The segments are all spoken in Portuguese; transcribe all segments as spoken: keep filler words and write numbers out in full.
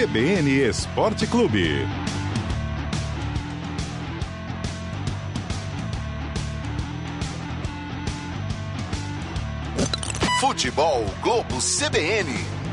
C B N Esporte Clube. Futebol Globo C B N.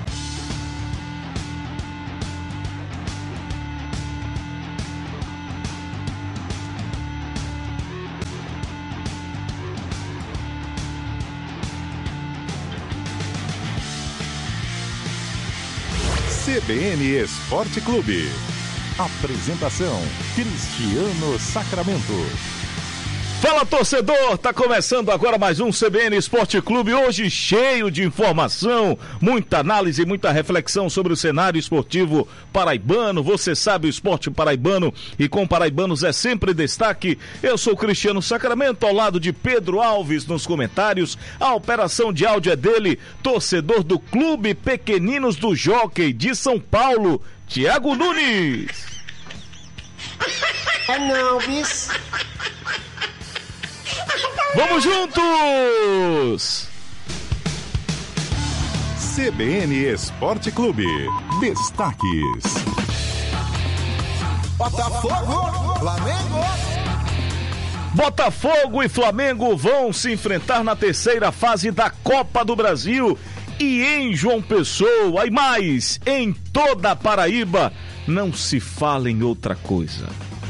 C B N Esporte Clube. Apresentação: Cristiano Sacramento. Fala, torcedor! Tá começando agora mais um C B N Esporte Clube, hoje cheio de informação, muita análise, muita reflexão sobre o cenário esportivo paraibano. Você sabe, o esporte paraibano e com paraibanos é sempre destaque. Eu sou Cristiano Sacramento, ao lado de Pedro Alves nos comentários. A operação de áudio é dele, torcedor do Clube Pequeninos do Jockey de São Paulo, Thiago Nunes. É não, bis. Vamos juntos! C B N Esporte Clube. Destaques: Botafogo, Flamengo. Botafogo e Flamengo vão se enfrentar na terceira fase da Copa do Brasil e em João Pessoa e mais, em toda a Paraíba, não se fala em outra coisa.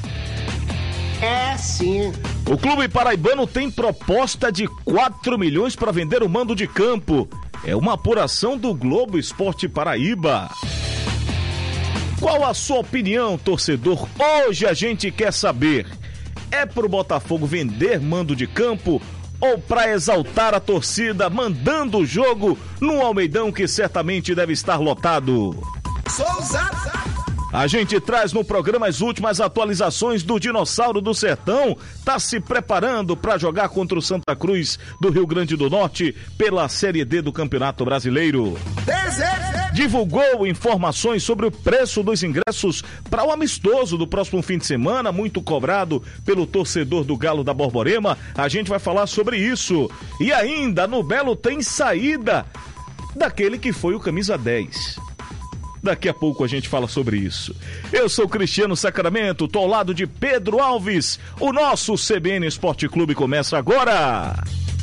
É sim. O clube paraibano tem proposta de quatro milhões para vender o mando de campo. É uma apuração do Globo Esporte Paraíba. Qual a sua opinião, torcedor? Hoje a gente quer saber: é pro Botafogo vender mando de campo ou para exaltar a torcida mandando o jogo no Almeidão, que certamente deve estar lotado? Souza. A gente traz no programa as últimas atualizações do Dinossauro do Sertão. Tá se preparando para jogar contra o Santa Cruz do Rio Grande do Norte pela Série D do Campeonato Brasileiro. Divulgou informações sobre o preço dos ingressos para o amistoso do próximo fim de semana, muito cobrado pelo torcedor do Galo da Borborema. A gente vai falar sobre isso. E ainda, no Belo tem saída daquele que foi o camisa dez. Daqui a pouco a gente fala sobre isso. Eu sou Cristiano Sacramento, tô ao lado de Pedro Alves. O nosso C B N Esporte Clube começa agora.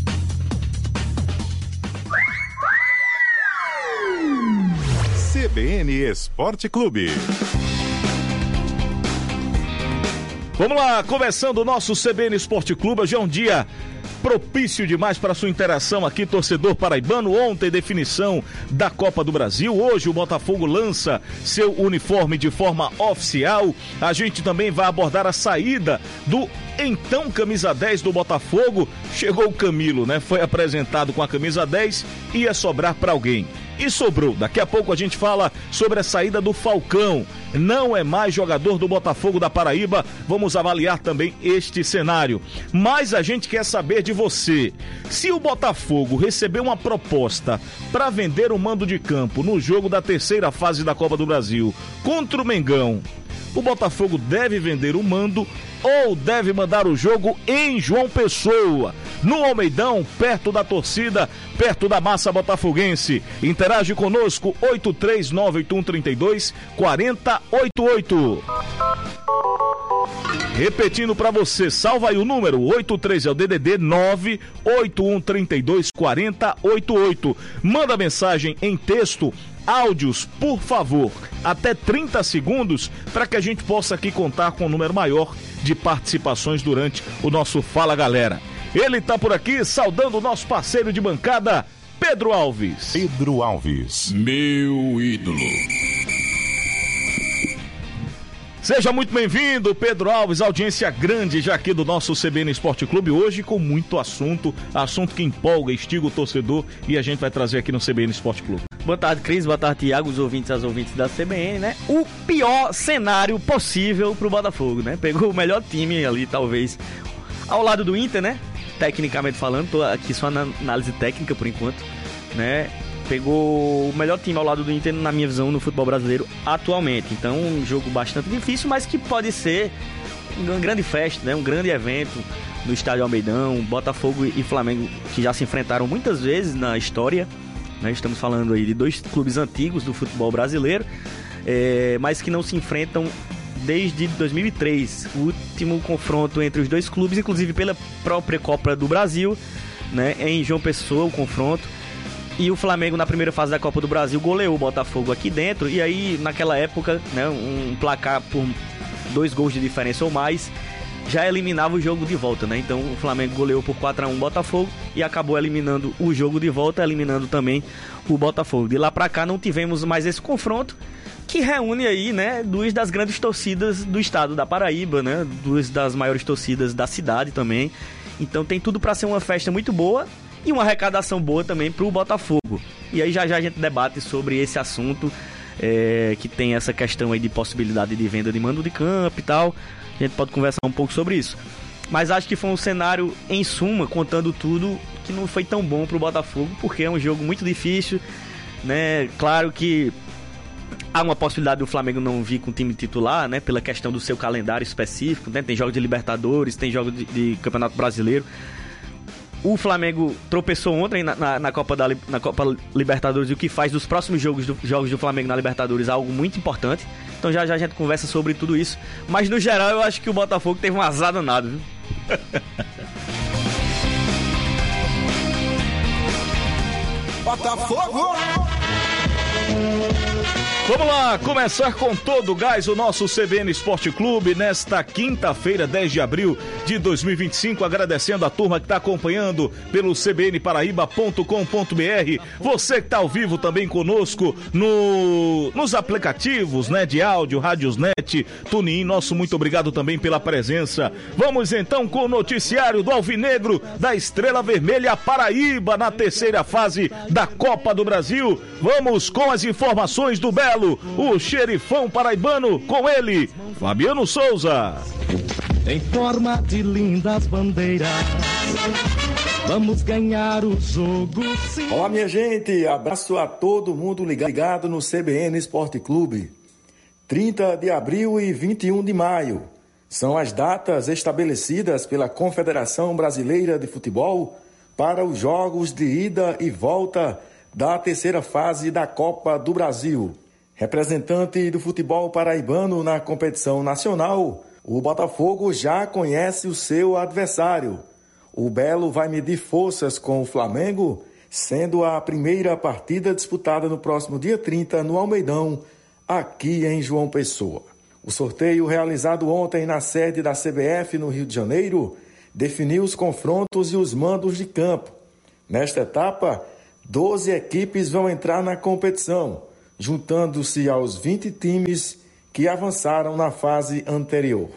C B N Esporte Clube. Vamos lá, começando o nosso C B N Esporte Clube. Hoje é um dia propício demais para sua interação aqui, torcedor paraibano. Ontem, definição da Copa do Brasil. Hoje o Botafogo lança seu uniforme de forma oficial. A gente também vai abordar a saída do então camisa dez do Botafogo. Chegou o Camilo, né? Foi apresentado com a camisa dez, ia sobrar para alguém. E sobrou. Daqui a pouco a gente fala sobre a saída do Falcão. Não é mais jogador do Botafogo da Paraíba. Vamos avaliar também este cenário. Mas a gente quer saber de você. Se o Botafogo receber uma proposta para vender o mando de campo no jogo da terceira fase da Copa do Brasil contra o Mengão, o Botafogo deve vender o mando ou deve mandar o jogo em João Pessoa, no Almeidão, perto da torcida, perto da massa botafoguense? Interage conosco, oito três nove oito um três dois quatro zero oito oito. Repetindo para você, salva aí o número, oito três é o D D D nove oito um três dois quatro zero oito oito. Manda mensagem em texto, áudios, por favor, até trinta segundos, para que a gente possa aqui contar com um número maior de participações durante o nosso Fala Galera. Ele tá por aqui, saudando o nosso parceiro de bancada, Pedro Alves. Pedro Alves. Meu ídolo. Seja muito bem-vindo, Pedro Alves, audiência grande já aqui do nosso C B N Esporte Clube, hoje com muito assunto, assunto que empolga, instiga o torcedor, e a gente vai trazer aqui no C B N Esporte Clube. Boa tarde, Cris, boa tarde, Thiago, os ouvintes e as ouvintes da C B N, né? O pior cenário possível pro Botafogo, né? Pegou o melhor time ali, talvez, ao lado do Inter, né? Tecnicamente falando, tô aqui só na análise técnica por enquanto, né? Pegou o melhor time ao lado do Inter, na minha visão, no futebol brasileiro atualmente. Então, um jogo bastante difícil, mas que pode ser uma grande festa, né? Um grande evento no Estádio Almeidão. Botafogo e Flamengo, que já se enfrentaram muitas vezes na história, né? Estamos falando aí de dois clubes antigos do futebol brasileiro. é, mas que não se enfrentam desde dois mil e três. O último confronto entre os dois clubes, inclusive pela própria Copa do Brasil, né, em João Pessoa, o confronto. E o Flamengo, na primeira fase da Copa do Brasil, goleou o Botafogo aqui dentro. E aí, naquela época, né, um placar por dois gols de diferença ou mais já eliminava o jogo de volta, né? Então o Flamengo goleou por quatro a um o Botafogo e acabou eliminando o jogo de volta, eliminando também o Botafogo. De lá pra cá não tivemos mais esse confronto, que reúne aí, né, duas das grandes torcidas do estado da Paraíba, né? Duas das maiores torcidas da cidade também. Então tem tudo pra ser uma festa muito boa e uma arrecadação boa também pro Botafogo. E aí já já a gente debate sobre esse assunto, é, que tem essa questão aí de possibilidade de venda de mando de campo e tal. A gente pode conversar um pouco sobre isso. Mas acho que foi um cenário, em suma, contando tudo, que não foi tão bom pro Botafogo, porque é um jogo muito difícil, né? Claro que há uma possibilidade do Flamengo não vir com o time titular, né? Pela questão do seu calendário específico, né? Tem jogos de Libertadores, tem jogos de, de Campeonato Brasileiro. O Flamengo tropeçou ontem na, na, na, Copa da, na Copa Libertadores, e o que faz dos próximos jogos do, jogos do Flamengo na Libertadores algo muito importante. Então já já a gente conversa sobre tudo isso. Mas no geral eu acho que o Botafogo teve um azar danado, viu? Botafogo! Vamos lá, começar com todo o gás o nosso C B N Esporte Clube nesta quinta-feira, dez de abril de dois mil e vinte e cinco, agradecendo a turma que está acompanhando pelo c b n paraíba ponto com ponto b r, você que está ao vivo também conosco no, nos aplicativos, né, de áudio, Radiosnet, TuneIn, nosso muito obrigado também pela presença. Vamos então com o noticiário do Alvinegro da Estrela Vermelha Paraíba na terceira fase da Copa do Brasil. Vamos com as informações do Belo, o xerifão paraibano, com ele, Fabiano Souza. Em forma de lindas bandeiras, vamos ganhar o jogo sim. Olá, minha gente, abraço a todo mundo ligado no C B N Esporte Clube. trinta de abril e vinte e um de maio são as datas estabelecidas pela Confederação Brasileira de Futebol para os jogos de ida e volta da terceira fase da Copa do Brasil. Representante do futebol paraibano na competição nacional, o Botafogo já conhece o seu adversário. O Belo vai medir forças com o Flamengo, sendo a primeira partida disputada no próximo dia trinta no Almeidão, aqui em João Pessoa. O sorteio realizado ontem na sede da C B F no Rio de Janeiro definiu os confrontos e os mandos de campo. Nesta etapa, doze equipes vão entrar na competição, juntando-se aos vinte times que avançaram na fase anterior.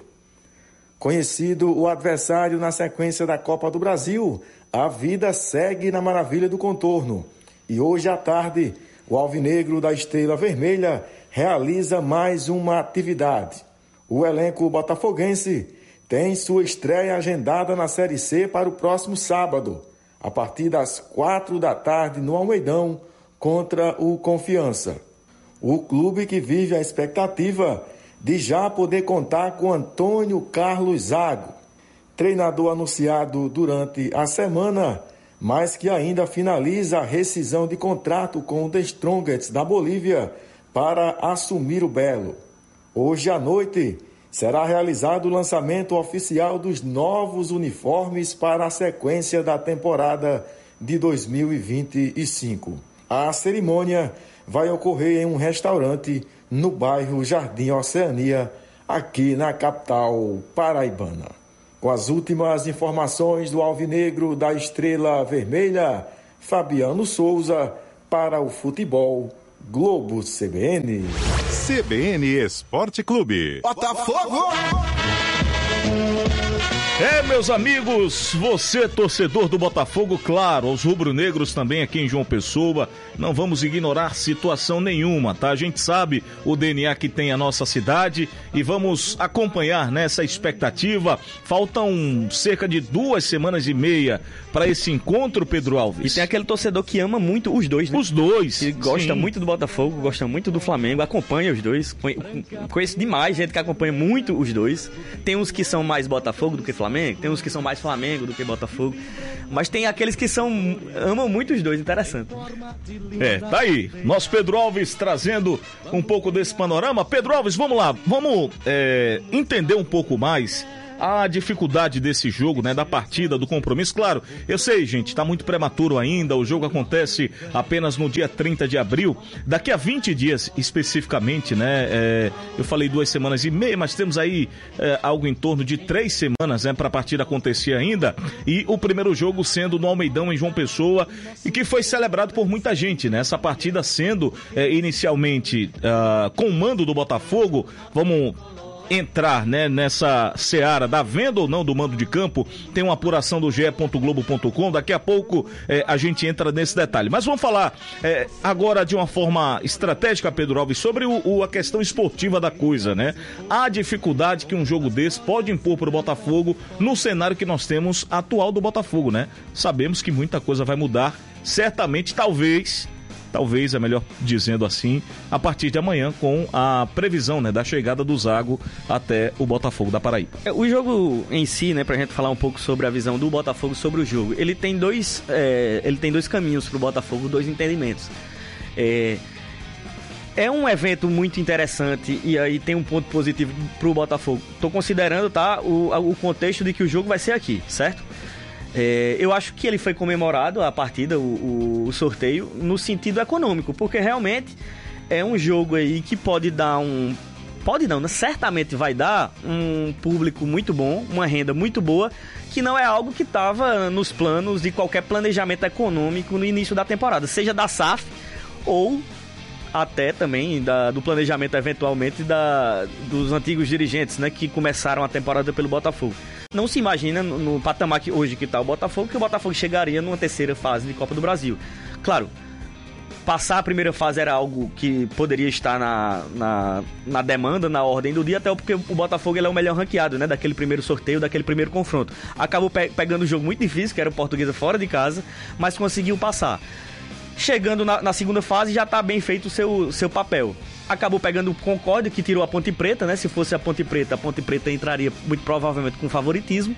Conhecido o adversário na sequência da Copa do Brasil, a vida segue na maravilha do contorno. E hoje à tarde, o Alvinegro da Estrela Vermelha realiza mais uma atividade. O elenco botafoguense tem sua estreia agendada na Série C para o próximo sábado, a partir das quatro da tarde no Almeidão, contra o Confiança. O clube que vive a expectativa de já poder contar com Antônio Carlos Zago, treinador anunciado durante a semana, mas que ainda finaliza a rescisão de contrato com o The Strongest da Bolívia para assumir o Belo. Hoje à noite será realizado o lançamento oficial dos novos uniformes para a sequência da temporada de dois mil e vinte e cinco. A cerimônia vai ocorrer em um restaurante no bairro Jardim Oceania, aqui na capital paraibana. Com as últimas informações do Alvinegro da Estrela Vermelha, Fabiano Souza, para o Futebol Globo C B N. C B N Esporte Clube. Botafogo! É, meus amigos, você torcedor do Botafogo, claro, os rubro-negros também aqui em João Pessoa, não vamos ignorar situação nenhuma, tá? A gente sabe o D N A que tem a nossa cidade e vamos acompanhar nessa expectativa. Faltam cerca de duas semanas e meia para esse encontro, Pedro Alves. E tem aquele torcedor que ama muito os dois, né? Os dois. Que gosta sim. muito do Botafogo, gosta muito do Flamengo, acompanha os dois. Conheço demais gente que acompanha muito os dois. Tem uns que são mais Botafogo do que Flamengo. Flamengo, tem uns que são mais Flamengo do que Botafogo, mas tem aqueles que são amam muito os dois, interessante. É, tá aí, nosso Pedro Alves trazendo um pouco desse panorama. Pedro Alves, vamos lá, vamos é, entender um pouco mais a dificuldade desse jogo, né, da partida, do compromisso. Claro, eu sei, gente, tá muito prematuro ainda, o jogo acontece apenas no dia trinta de abril, daqui a vinte dias especificamente, né, é, eu falei duas semanas e meia, mas temos aí é, algo em torno de três semanas, né, pra partida acontecer ainda, e o primeiro jogo sendo no Almeidão, em João Pessoa, e que foi celebrado por muita gente, né, essa partida sendo é, inicialmente uh, com o mando do Botafogo. Vamos entrar, né, nessa seara da venda ou não do mando de campo. Tem uma apuração do G E ponto globo ponto com, daqui a pouco é, a gente entra nesse detalhe, mas vamos falar é, agora de uma forma estratégica, Pedro Alves, sobre o, o, a questão esportiva da coisa, né? A dificuldade que um jogo desse pode impor para o Botafogo no cenário que nós temos atual do Botafogo, né? Sabemos que muita coisa vai mudar, certamente, talvez talvez, é melhor dizendo assim, a partir de amanhã, com a previsão, né, da chegada do Zago até o Botafogo da Paraíba. O jogo em si, né, pra gente falar um pouco sobre a visão do Botafogo sobre o jogo, ele tem dois, é, ele tem dois caminhos pro Botafogo, dois entendimentos. É, é um evento muito interessante e aí tem um ponto positivo pro Botafogo. Tô considerando, tá, o, o contexto de que o jogo vai ser aqui, certo? É, eu acho que ele foi comemorado, a partida, o, o, o sorteio, no sentido econômico, porque realmente é um jogo aí que pode dar um... Pode não, né? Certamente vai dar um público muito bom, uma renda muito boa, que não é algo que estava nos planos de qualquer planejamento econômico no início da temporada, seja da S A F ou até também da, do planejamento eventualmente da, dos antigos dirigentes, né, que começaram a temporada pelo Botafogo. Não se imagina no, no patamar que hoje que está o Botafogo, que o Botafogo chegaria numa terceira fase de Copa do Brasil. Claro, passar a primeira fase era algo que poderia estar na, na, na demanda, na ordem do dia, até porque o Botafogo ele é o melhor ranqueado, né, daquele primeiro sorteio, daquele primeiro confronto. Acabou pe- pegando um jogo muito difícil, que era o Portuguesa fora de casa, mas conseguiu passar. Chegando na, na segunda fase, já está bem feito o seu, seu papel. Acabou pegando o Concórdia, que tirou a Ponte Preta, né? Se fosse a Ponte Preta, a Ponte Preta entraria muito provavelmente com favoritismo.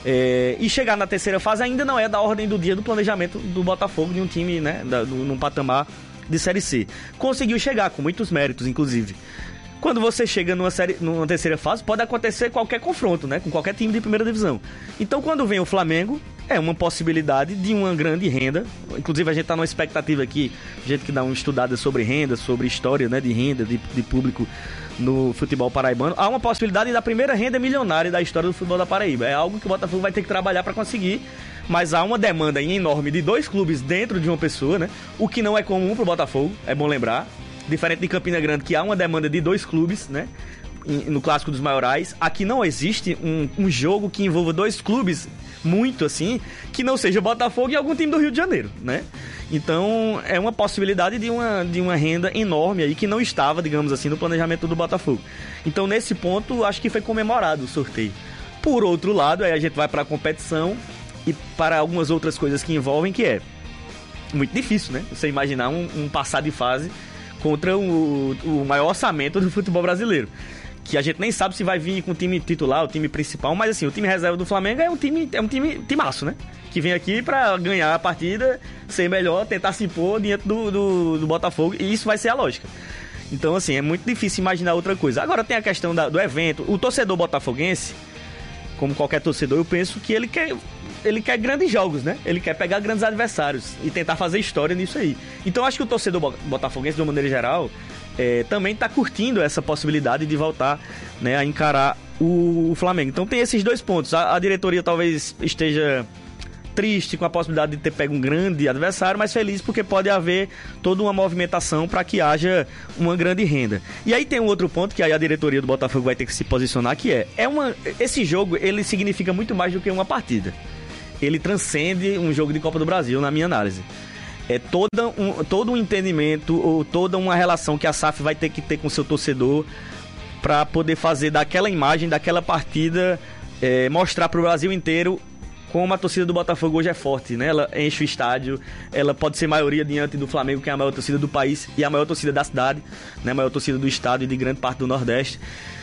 É, e chegar na terceira fase ainda não é da ordem do dia do planejamento do Botafogo, de um time, né, da, do, num patamar de Série C. Conseguiu chegar, com muitos méritos, inclusive. Quando você chega numa, série, numa terceira fase, pode acontecer qualquer confronto, né, com qualquer time de primeira divisão. Então, quando vem o Flamengo, é uma possibilidade de uma grande renda. Inclusive, a gente está numa expectativa aqui, gente que dá uma estudada sobre renda, sobre história, né, de renda, de, de público no futebol paraibano. Há uma possibilidade da primeira renda milionária da história do futebol da Paraíba. É algo que o Botafogo vai ter que trabalhar para conseguir, mas há uma demanda enorme de dois clubes dentro de uma pessoa, né, o que não é comum para o Botafogo, é bom lembrar. Diferente de Campina Grande, que há uma demanda de dois clubes, né, no Clássico dos Maiorais. Aqui não existe um, um jogo que envolva dois clubes muito assim, que não seja Botafogo e algum time do Rio de Janeiro, né? Então é uma possibilidade de uma, de uma renda enorme aí que não estava, digamos assim, no planejamento do Botafogo. Então nesse ponto acho que foi comemorado o sorteio. Por outro lado, aí a gente vai para a competição e para algumas outras coisas que envolvem, que é muito difícil, né? Você imaginar um, um passar de fase contra o, o maior orçamento do futebol brasileiro, que a gente nem sabe se vai vir com o time titular, o time principal, mas assim, o time reserva do Flamengo é um time, é um time timaço, né? Que vem aqui pra ganhar a partida, ser melhor, tentar se impor diante do, do, do Botafogo, e isso vai ser a lógica. Então, assim, é muito difícil imaginar outra coisa. Agora tem a questão da, do evento. O torcedor botafoguense, como qualquer torcedor, eu penso que ele quer... ele quer grandes jogos, né? Ele quer pegar grandes adversários e tentar fazer história nisso aí. Então acho que o torcedor botafoguense, de uma maneira geral, é, também está curtindo essa possibilidade de voltar, né, a encarar o, o Flamengo. Então tem esses dois pontos. A, a diretoria talvez esteja triste com a possibilidade de ter pego um grande adversário, mas feliz porque pode haver toda uma movimentação para que haja uma grande renda. E aí tem um outro ponto que aí a diretoria do Botafogo vai ter que se posicionar, que é, é uma, esse jogo ele significa muito mais do que uma partida. Ele transcende um jogo de Copa do Brasil, na minha análise. É toda um, todo um entendimento ou toda uma relação que a S A F vai ter que ter com o seu torcedor para poder fazer daquela imagem, daquela partida, é, mostrar para o Brasil inteiro como a torcida do Botafogo hoje é forte, né? Ela enche o estádio, ela pode ser maioria diante do Flamengo, que é a maior torcida do país e a maior torcida da cidade, né? A maior torcida do estado e de grande parte do Nordeste.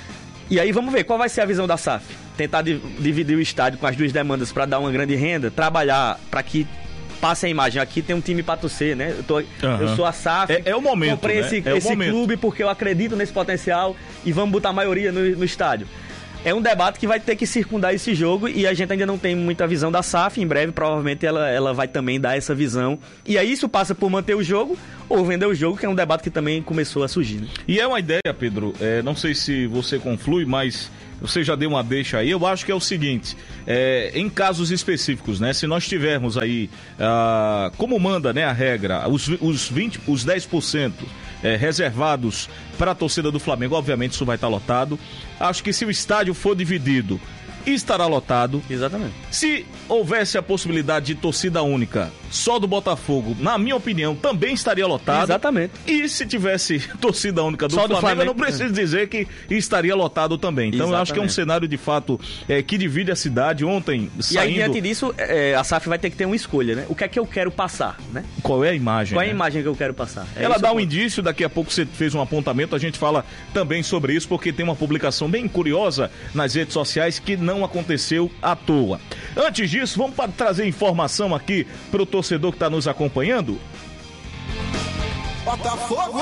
E aí vamos ver qual vai ser a visão da S A F. Tentar di- dividir o estádio com as duas demandas para dar uma grande renda, trabalhar para que passe a imagem. Aqui tem um time para torcer, né? Eu, tô, uhum. eu sou a S A F. É, é o momento, comprei né? esse, é esse clube porque eu acredito nesse potencial e vamos botar a maioria no, no estádio. É um debate que vai ter que circundar esse jogo e a gente ainda não tem muita visão da S A F. Em breve, provavelmente, ela, ela vai também dar essa visão. E aí isso passa por manter o jogo ou vender o jogo, que é um debate que também começou a surgir. Né? E é uma ideia, Pedro, é, não sei se você conflui, mas você já deu uma deixa aí. Eu acho que é o seguinte, é, em casos específicos, né? Se nós tivermos aí, ah, como manda, né, a regra, os, os, vinte, os dez por cento É, reservados para a torcida do Flamengo, obviamente isso vai estar lotado. Acho que se o estádio for dividido, estará lotado. Exatamente. Se houvesse a possibilidade de torcida única só do Botafogo, na minha opinião, também estaria lotado. Exatamente. E se tivesse torcida única do, só Flamengo, do Flamengo, eu não preciso dizer que estaria lotado também. Então Exatamente. eu acho que é um cenário de fato é, que divide a cidade. Ontem, e saindo... aí, diante disso, é, a S A F vai ter que ter uma escolha, né? O que é que eu quero passar, né? Qual é a imagem? Qual é a né? imagem que eu quero passar? É Ela dá um ponto. indício, daqui a pouco você fez um apontamento, a gente fala também sobre isso, porque tem uma publicação bem curiosa nas redes sociais que não aconteceu à toa. Antes disso, vamos para trazer informação aqui para o torcedor que está nos acompanhando. Botafogo!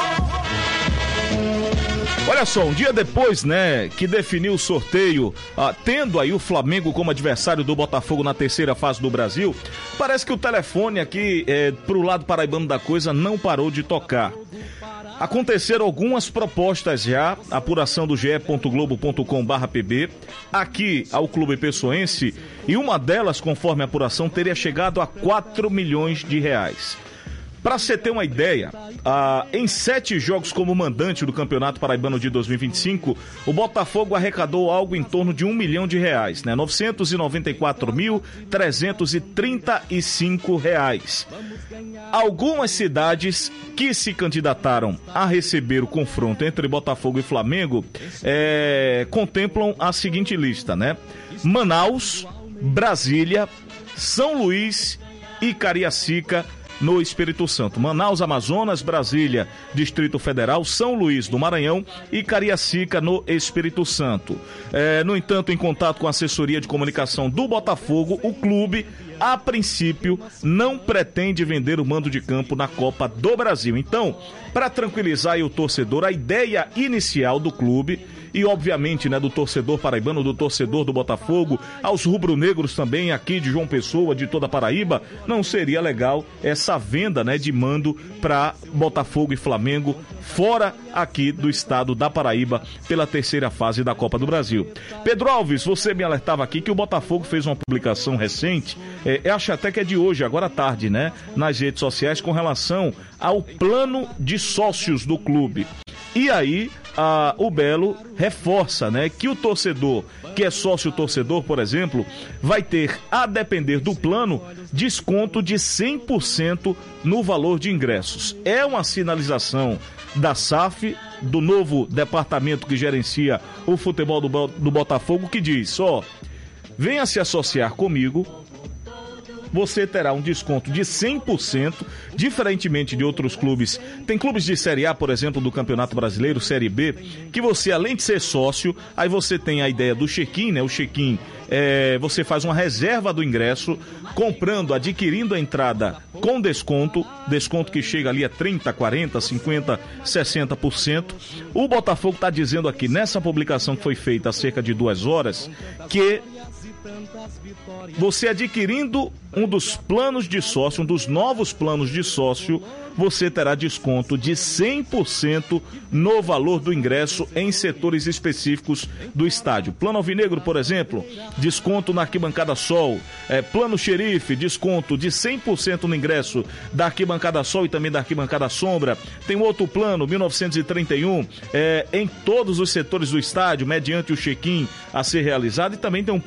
Olha só, um dia depois, né, que definiu o sorteio, ah, tendo aí o Flamengo como adversário do Botafogo na terceira fase do Brasil, parece que o telefone aqui, é, pro lado paraibano da coisa, não parou de tocar. Aconteceram algumas propostas já, apuração do ge ponto globo ponto com barra pb, aqui ao Clube Pessoense, e uma delas, conforme a apuração, teria chegado a quatro milhões de reais. Para você ter uma ideia, ah, em sete jogos como mandante do Campeonato Paraibano de dois mil e vinte e cinco, o Botafogo arrecadou algo em torno de um milhão de reais, né? novecentos e noventa e quatro mil, trezentos e trinta e cinco reais. Algumas cidades que se candidataram a receber o confronto entre Botafogo e Flamengo é, contemplam a seguinte lista, né? Manaus, Brasília, São Luís e Cariacica, no Espírito Santo. Manaus, Amazonas, Brasília, Distrito Federal, São Luís do Maranhão e Cariacica, no Espírito Santo. É, no entanto, em contato com a assessoria de comunicação do Botafogo, o clube, a princípio, não pretende vender o mando de campo na Copa do Brasil. Então, para tranquilizar aí o torcedor, a ideia inicial do clube e, obviamente, né, do torcedor paraibano, do torcedor do Botafogo, aos rubro-negros também aqui de João Pessoa, de toda a Paraíba, não seria legal essa venda, né, de mando para Botafogo e Flamengo fora aqui do estado da Paraíba pela terceira fase da Copa do Brasil. Pedro Alves, você me alertava aqui que o Botafogo fez uma publicação recente, é, eu acho até que é de hoje, agora à tarde, né, nas redes sociais, com relação ao plano de sócios do clube. E aí, a, o Belo reforça, né, que o torcedor, que é sócio torcedor, por exemplo, vai ter, a depender do plano, desconto de cem por cento no valor de ingressos. É uma sinalização da S A F, do novo departamento que gerencia o futebol do, do Botafogo, que diz, ó, venha se associar comigo, você terá um desconto de cem por cento, diferentemente de outros clubes. Tem clubes de Série A, por exemplo, do Campeonato Brasileiro, Série B, que você, além de ser sócio, aí você tem a ideia do check-in, né? O check-in, é, você faz uma reserva do ingresso, comprando, adquirindo a entrada com desconto, desconto que chega ali a trinta, quarenta, cinquenta, sessenta por cento. O Botafogo está dizendo aqui, nessa publicação que foi feita há cerca de duas horas, que você adquirindo um dos planos de sócio, um dos novos planos de sócio, você terá desconto de cem por cento no valor do ingresso em setores específicos do estádio. Plano Alvinegro, por exemplo, desconto na Arquibancada Sol. É, Plano Xerife, desconto de cem por cento no ingresso da Arquibancada Sol e também da Arquibancada Sombra. Tem outro plano, mil novecentos e trinta e um, é, em todos os setores do estádio, mediante o check-in a ser realizado. E também tem um plano aqui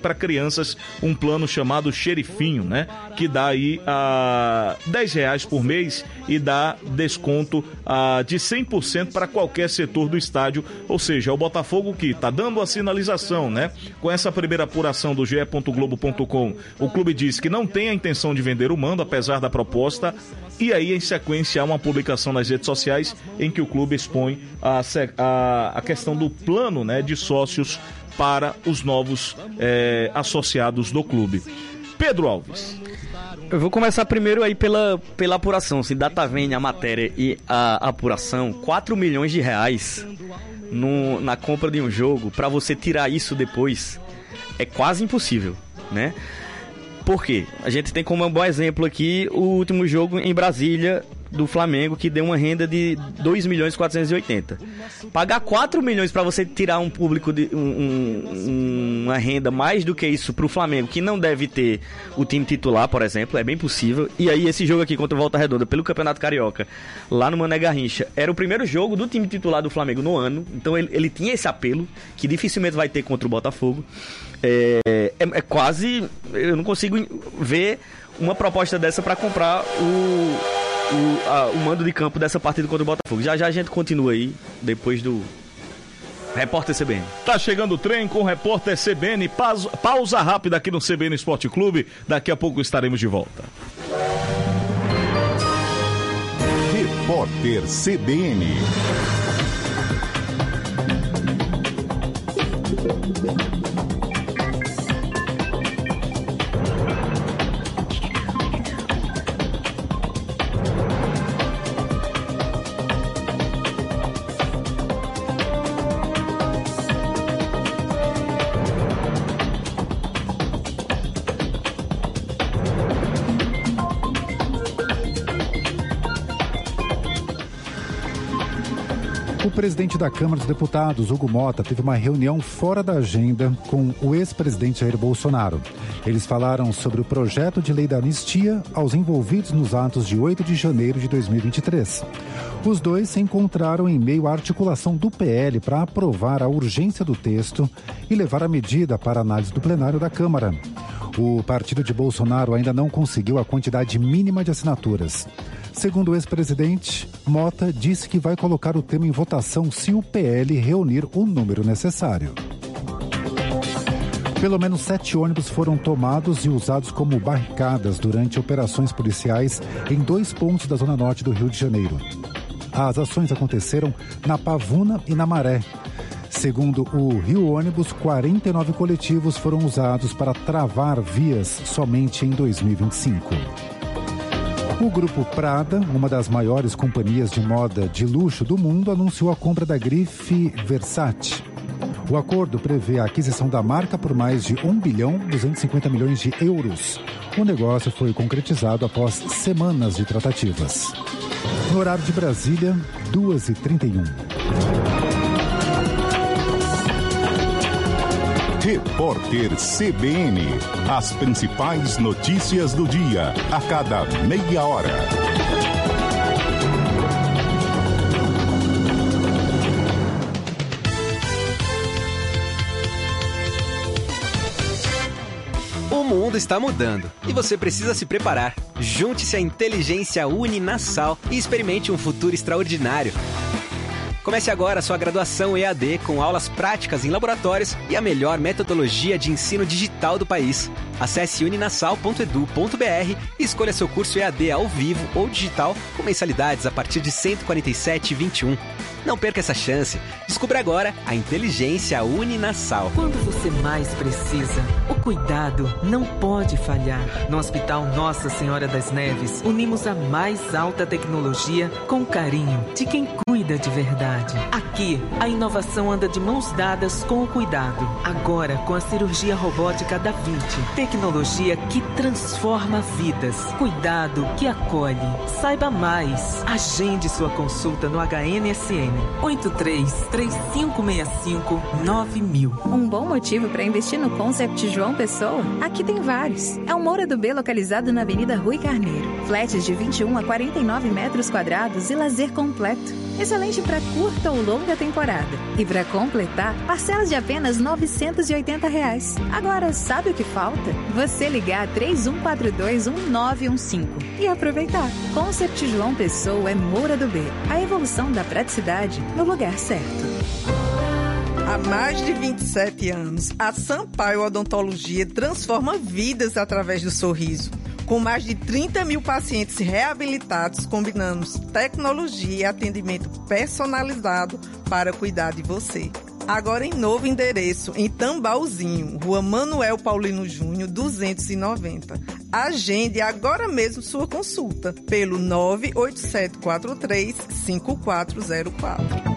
para crianças um plano chamado Xerifinho, né? Que dá aí a dez reais por mês e dá desconto a, de cem por cento para qualquer setor do estádio, ou seja, o Botafogo que está dando a sinalização, né? Com essa primeira apuração do G E ponto globo ponto com, o clube diz que não tem a intenção de vender o mando, apesar da proposta, e aí em sequência há uma publicação nas redes sociais em que o clube expõe a, a, a questão do plano, né, de sócios para os novos é, associados do clube. Pedro Alves. Eu vou começar primeiro aí pela, pela apuração. Se data vem a matéria e a apuração, quatro milhões de reais no, na compra de um jogo, para você tirar isso depois, é quase impossível, né? Por quê? A gente tem como um bom exemplo aqui o último jogo em Brasília do Flamengo, que deu uma renda de dois milhões quatrocentos e oitenta. Pagar quatro milhões para você tirar um público de um, um, uma renda mais do que isso pro Flamengo, que não deve ter o time titular, por exemplo, é bem possível. E aí esse jogo aqui contra o Volta Redonda pelo Campeonato Carioca, lá no Mané Garrincha, era o primeiro jogo do time titular do Flamengo no ano, então ele, ele tinha esse apelo que dificilmente vai ter contra o Botafogo. É, é, é quase, eu não consigo ver uma proposta dessa para comprar o O, a, o mando de campo dessa partida contra o Botafogo. Já já a gente continua aí, depois do Repórter C B N. Tá chegando o trem com o Repórter C B N. Pausa, pausa rápida aqui no C B N Esporte Clube. Daqui a pouco estaremos de volta. Repórter C B N. O presidente da Câmara dos Deputados, Hugo Mota, teve uma reunião fora da agenda com o ex-presidente Jair Bolsonaro. Eles falaram sobre o projeto de lei da anistia aos envolvidos nos atos de oito de janeiro de dois mil e vinte e três. Os dois se encontraram em meio à articulação do P L para aprovar a urgência do texto e levar a medida para análise do plenário da Câmara. O partido de Bolsonaro ainda não conseguiu a quantidade mínima de assinaturas. Segundo o ex-presidente, Mota disse que vai colocar o tema em votação se o P L reunir o número necessário. Pelo menos sete ônibus foram tomados e usados como barricadas durante operações policiais em dois pontos da zona norte do Rio de Janeiro. As ações aconteceram na Pavuna e na Maré. Segundo o Rio Ônibus, quarenta e nove coletivos foram usados para travar vias somente em dois mil e vinte e cinco. O Grupo Prada, uma das maiores companhias de moda de luxo do mundo, anunciou a compra da grife Versace. O acordo prevê a aquisição da marca por mais de um bilhão duzentos e cinquenta milhões de euros. O negócio foi concretizado após semanas de tratativas. No horário de Brasília, duas e trinta e um. Repórter C B N. As principais notícias do dia, a cada meia hora. O mundo está mudando e você precisa se preparar. Junte-se à Inteligência Uninassal e experimente um futuro extraordinário. Comece agora a sua graduação E A D com aulas práticas em laboratórios e a melhor metodologia de ensino digital do país. Acesse uninassal ponto edu ponto br e escolha seu curso E A D ao vivo ou digital com mensalidades a partir de cento e quarenta e sete reais e vinte e um centavos. Não perca essa chance. Descubra agora a Inteligência Uninassal. Quando você mais precisa, o cuidado não pode falhar. No Hospital Nossa Senhora das Neves, unimos a mais alta tecnologia com carinho de quem cuida de verdade. Aqui, a inovação anda de mãos dadas com o cuidado. Agora, com a cirurgia robótica da Vinci. Tecnologia que transforma vidas. Cuidado que acolhe. Saiba mais. Agende sua consulta no H N S N. oito três três cinco seis cinco nove mil. Um bom motivo para investir no Concept João Pessoa? Aqui tem vários. É o Moura do B, localizado na Avenida Rui Carneiro. Flats de vinte e um a quarenta e nove metros quadrados e lazer completo. Excelente para curta ou longa temporada. E para completar, parcelas de apenas novecentos e oitenta reais. Agora, sabe o que falta? Você ligar três um quatro dois um nove um cinco e aproveitar. Concept João Pessoa é Moura do B. A evolução da praticidade no lugar certo. Há mais de vinte e sete anos, a Sampaio Odontologia transforma vidas através do sorriso. Com mais de trinta mil pacientes reabilitados, combinamos tecnologia e atendimento personalizado para cuidar de você. Agora em novo endereço, em Tambalzinho, Rua Manuel Paulino Júnior, duzentos e noventa. Agende agora mesmo sua consulta pelo nove oito sete quatro três cinco quatro zero quatro.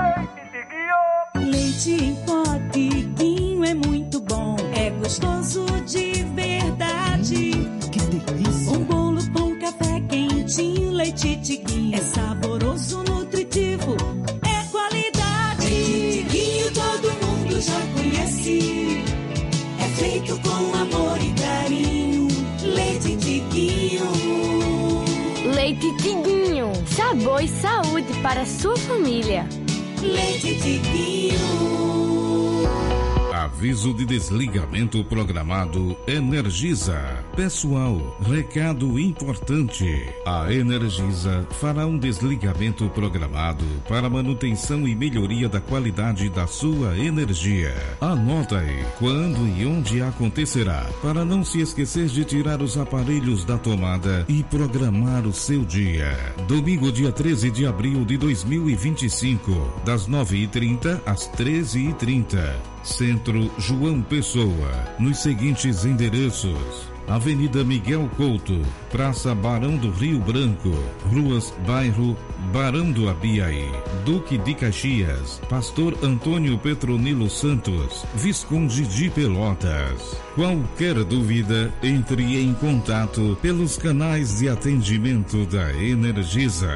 Leite em pó Tiguinho é muito bom, é gostoso de verdade. Que delícia! Um bolo, pão, café quentinho, leite Tiguinho é saboroso, nutritivo, é qualidade. Leite Tiguinho todo mundo já conhece, é feito com amor e carinho. Leite Tiguinho. Leite Tiguinho, sabor e saúde para a sua família. Leite Tiguinho. Aviso de desligamento programado Energisa. Pessoal, recado importante. A Energisa fará um desligamento programado para manutenção e melhoria da qualidade da sua energia. Anota aí quando e onde acontecerá, para não se esquecer de tirar os aparelhos da tomada e programar o seu dia. Domingo, dia treze de abril de dois mil e vinte e cinco, das nove e trinta às treze e trinta. Centro João Pessoa, nos seguintes endereços: Avenida Miguel Couto, Praça Barão do Rio Branco, Ruas Bairro Barão do Abiaí, Duque de Caxias, Pastor Antônio Petronilo Santos, Visconde de Pelotas. Qualquer dúvida, entre em contato pelos canais de atendimento da Energisa.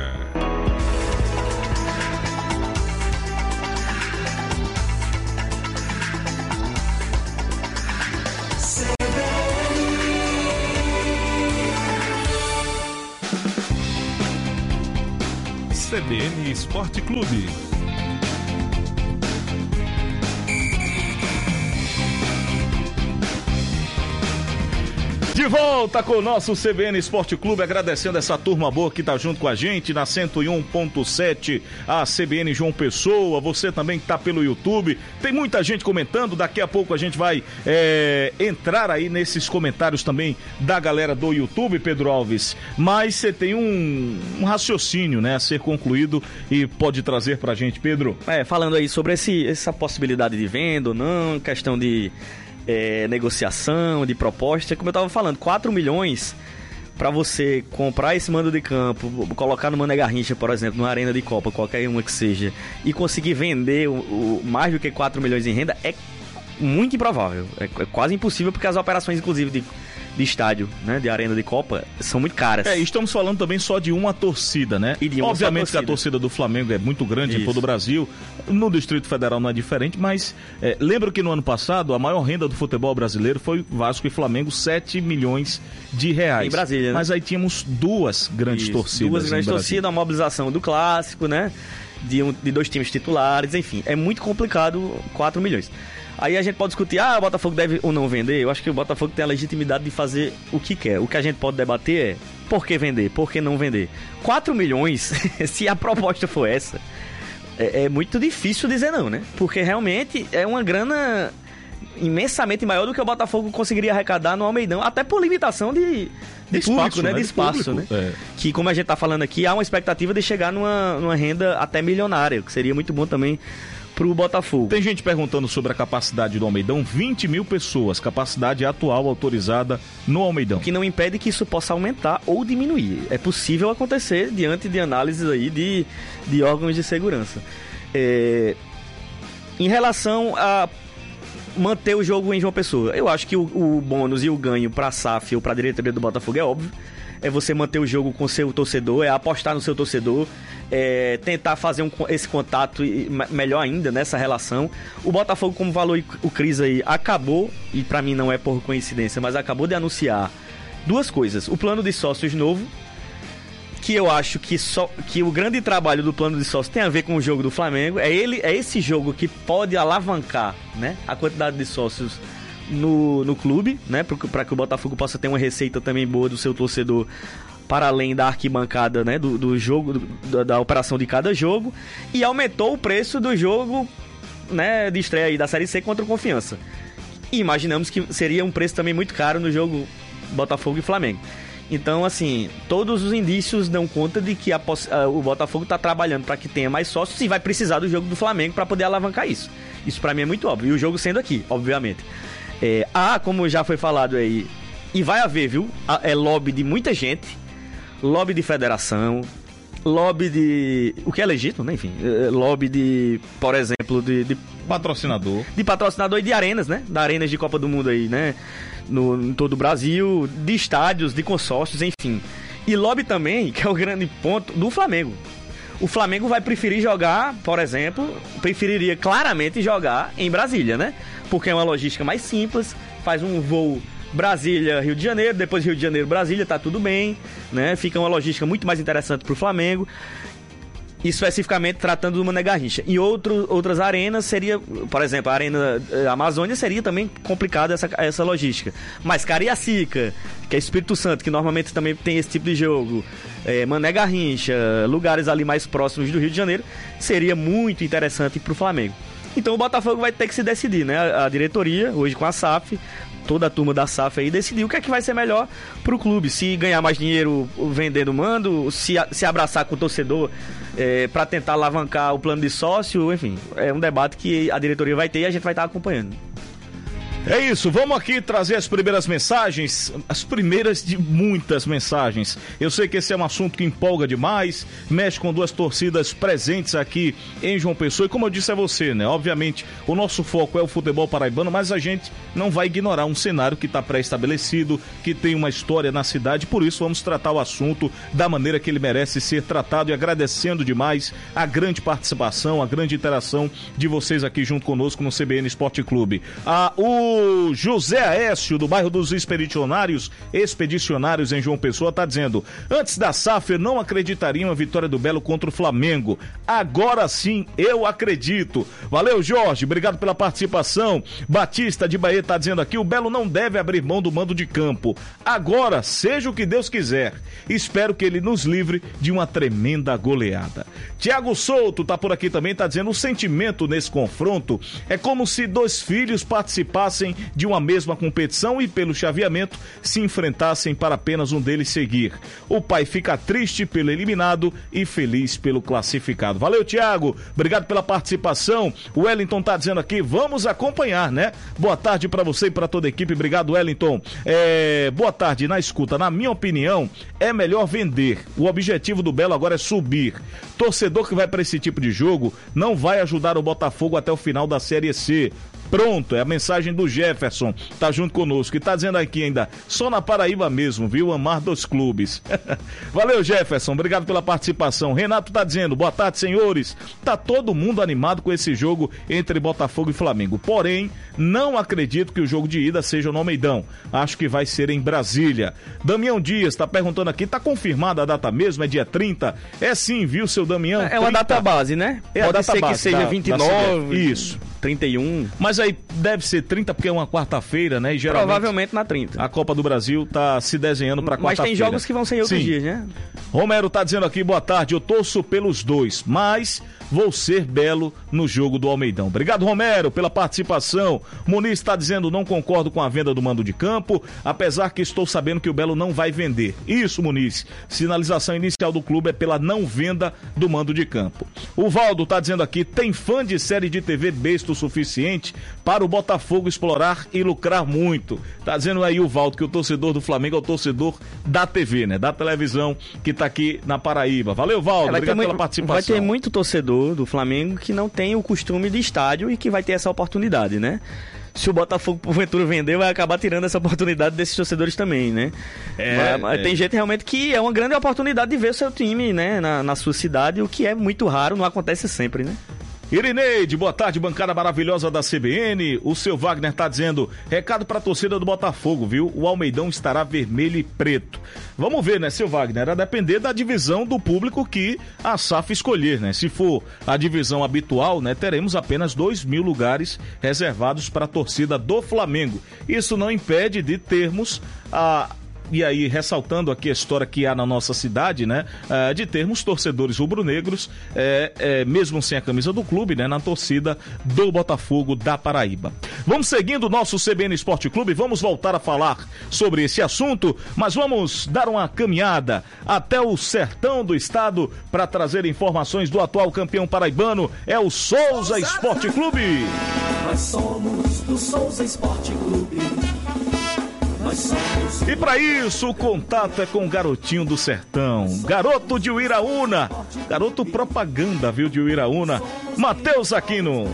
C B N Esporte Clube. De volta com o nosso C B N Esporte Clube, agradecendo essa turma boa que tá junto com a gente na cento e um ponto sete, a C B N João Pessoa, você também que tá pelo YouTube, tem muita gente comentando, daqui a pouco a gente vai é, entrar aí nesses comentários também da galera do YouTube, Pedro Alves, mas você tem um, um raciocínio, né, a ser concluído e pode trazer pra gente, Pedro? É, falando aí sobre esse, essa possibilidade de venda ou não, questão de É, negociação, de proposta, como eu tava falando, quatro milhões para você comprar esse mando de campo, colocar no Mané Garrincha, por exemplo, numa arena de Copa, qualquer uma que seja, e conseguir vender o, o, mais do que quatro milhões em renda, é muito improvável, é, é quase impossível, porque as operações, inclusive, de, de estádio, né, de arena de Copa, são muito caras. É, estamos falando também só de uma torcida, né? E de uma Obviamente torcida. que a torcida do Flamengo é muito grande Isso. em todo o Brasil, no Distrito Federal não é diferente, mas é, lembro que no ano passado a maior renda do futebol brasileiro foi Vasco e Flamengo, sete milhões de reais. Em Brasília, né? Mas aí tínhamos duas grandes Isso. torcidas. Duas grandes torcidas, a mobilização do clássico, né? De, um, de dois times titulares, enfim, é muito complicado, quatro milhões. Aí a gente pode discutir, ah, o Botafogo deve ou não vender. Eu acho que o Botafogo tem a legitimidade de fazer o que quer. O que a gente pode debater é por que vender, por que não vender. quatro milhões, se a proposta for essa, é, é muito difícil dizer não, né? Porque realmente é uma grana imensamente maior do que o Botafogo conseguiria arrecadar no Almeidão, até por limitação de, de, de público, espaço, né? De espaço, de né? É. Que, como a gente tá falando aqui, há uma expectativa de chegar numa, numa renda até milionária, que seria muito bom também pro Botafogo. Tem gente perguntando sobre a capacidade do Almeidão, vinte mil pessoas, capacidade atual autorizada no Almeidão. O que não impede que isso possa aumentar ou diminuir. É possível acontecer diante de análises aí de, de órgãos de segurança. É... Em relação a manter o jogo em João Pessoa, eu acho que o, o bônus e o ganho pra S A F ou pra diretoria do Botafogo é óbvio. É você manter o jogo com seu torcedor, é apostar no seu torcedor, é, tentar fazer um, esse contato e, melhor ainda nessa relação. O Botafogo, como falou o Cris aí, acabou, e pra mim não é por coincidência, mas acabou de anunciar duas coisas. O plano de sócios novo, que eu acho que, só, que o grande trabalho do plano de sócios tem a ver com o jogo do Flamengo. É, ele, é esse jogo que pode alavancar, né, a quantidade de sócios no, no clube, né, para que o Botafogo possa ter uma receita também boa do seu torcedor, para além da arquibancada, né, do, do jogo, do, da, da operação de cada jogo, e aumentou o preço do jogo, né, de estreia aí da Série C contra o Confiança. E imaginamos que seria um preço também muito caro no jogo Botafogo e Flamengo. Então, assim, todos os indícios dão conta de que a, a, o Botafogo está trabalhando para que tenha mais sócios e vai precisar do jogo do Flamengo para poder alavancar isso. Isso para mim é muito óbvio. E o jogo sendo aqui, obviamente. É, ah, como já foi falado aí, e vai haver, viu? É lobby de muita gente, lobby de federação, lobby de... o que é legítimo, né? Enfim, é, lobby de, por exemplo, de, de... patrocinador. De patrocinador e de arenas, né? Da arenas de Copa do Mundo aí, né? No, em todo o Brasil, de estádios, de consórcios, enfim. E lobby também, que é o grande ponto, do Flamengo. O Flamengo vai preferir jogar, por exemplo, preferiria claramente jogar em Brasília, né? Porque é uma logística mais simples, faz um voo Brasília, Rio de Janeiro, depois Rio de Janeiro, Brasília, tá tudo bem, né? Fica uma logística muito mais interessante pro Flamengo, especificamente tratando do Mané Garrincha. Em outro, outras arenas seria, por exemplo, a Arena Amazônia seria também complicada essa, essa logística. Mas Cariacica, que é Espírito Santo, que normalmente também tem esse tipo de jogo, é, Mané Garrincha, lugares ali mais próximos do Rio de Janeiro, seria muito interessante pro Flamengo. Então o Botafogo vai ter que se decidir, né? A, a diretoria, hoje com a S A F, toda a turma da S A F aí, decidiu o que é que vai ser melhor pro clube. Se ganhar mais dinheiro vendendo mando, se, se abraçar com o torcedor é, para tentar alavancar o plano de sócio, enfim, é um debate que a diretoria vai ter e a gente vai estar acompanhando. É isso, vamos aqui trazer as primeiras mensagens, as primeiras de muitas mensagens. Eu sei que esse é um assunto que empolga demais, mexe com duas torcidas presentes aqui em João Pessoa, e como eu disse a você, né, obviamente o nosso foco é o futebol paraibano, mas a gente não vai ignorar um cenário que está pré-estabelecido, que tem uma história na cidade, por isso vamos tratar o assunto da maneira que ele merece ser tratado, e agradecendo demais a grande participação, a grande interação de vocês aqui junto conosco no C B N Esporte Clube. Ah, o O José Aécio, do bairro dos Expedicionários, Expedicionários em João Pessoa, está dizendo: antes da S A F eu não acreditaria em uma vitória do Belo contra o Flamengo. Agora sim, eu acredito. Valeu, Jorge, obrigado pela participação. Batista de Bahia está dizendo aqui: o Belo não deve abrir mão do mando de campo. Agora, seja o que Deus quiser. Espero que ele nos livre de uma tremenda goleada. Tiago Souto está por aqui também, está dizendo: o sentimento nesse confronto é como se dois filhos participassem de uma mesma competição e, pelo chaveamento, se enfrentassem para apenas um deles seguir. O pai fica triste pelo eliminado e feliz pelo classificado. Valeu, Tiago, obrigado pela participação. O Wellington tá dizendo aqui: vamos acompanhar, né? Boa tarde para você e para toda a equipe. Obrigado, Wellington. É... boa tarde, na escuta. Na minha opinião, é melhor vender. O objetivo do Belo agora é subir. Torcedor que vai para esse tipo de jogo não vai ajudar o Botafogo até o final da Série C. Pronto, é a mensagem do Jefferson, tá junto conosco, e tá dizendo aqui ainda: só na Paraíba mesmo, viu? Amar dos clubes. Valeu, Jefferson, obrigado pela participação. Renato tá dizendo: boa tarde, senhores. Tá todo mundo animado com esse jogo entre Botafogo e Flamengo, porém, não acredito que o jogo de ida seja no Almeidão. Acho que vai ser em Brasília. Damião Dias tá perguntando aqui: tá confirmada a data mesmo? É dia trinta? É sim, viu, seu Damião? É uma data base, né? É Pode a data ser base que seja da, vinte e nove. Da Isso. trinta e um. Mas aí deve ser trinta porque é uma quarta-feira, né? E geralmente provavelmente na trinta. A Copa do Brasil tá se desenhando para quarta-feira. Mas tem jogos que vão ser em outros Sim. dias, né? Romero tá dizendo aqui: boa tarde, eu torço pelos dois, mas vou ser Belo no jogo do Almeidão. Obrigado, Romero, pela participação. Muniz está dizendo: não concordo com a venda do mando de campo, apesar que estou sabendo que o Belo não vai vender. Isso, Muniz. Sinalização inicial do clube é pela não venda do mando de campo. O Valdo está dizendo aqui: tem fã de série de T V besta o suficiente para o Botafogo explorar e lucrar muito. Tá dizendo aí o Valdo que o torcedor do Flamengo é o torcedor da T V, né? Da televisão, que tá aqui na Paraíba. Valeu, Valdo. É, obrigado muito, pela participação. Vai ter muito torcedor do Flamengo que não tem o costume de estádio e que vai ter essa oportunidade, né? se o Botafogo porventura vender, vai acabar tirando essa oportunidade desses torcedores também, né? É, mas, mas é. Tem gente realmente que é uma grande oportunidade de ver seu time, né, na, na sua cidade, o que é muito raro, não acontece sempre, né? Irineide, boa tarde, bancada maravilhosa da C B N. O seu Wagner tá dizendo, recado pra torcida do Botafogo, viu? O Almeidão estará vermelho e preto. Vamos ver, né, seu Wagner? A depender da divisão do público que a S A F escolher, né? Se for a divisão habitual, né, teremos apenas dois mil lugares reservados para a torcida do Flamengo. Isso não impede de termos a... E aí, ressaltando aqui a história que há na nossa cidade, né, uh, de termos torcedores rubro-negros, é, é, mesmo sem a camisa do clube, né, na torcida do Botafogo da Paraíba. Vamos seguindo o nosso C B N Esporte Clube, vamos voltar a falar sobre esse assunto, mas vamos dar uma caminhada até o sertão do estado para trazer informações do atual campeão paraibano, é o Souza Esporte Clube. Nós somos do Souza Esporte Clube. E para isso, o contato é com o garotinho do sertão, garoto de Uiraúna, garoto propaganda, viu, de Uiraúna, Matheus Aquino.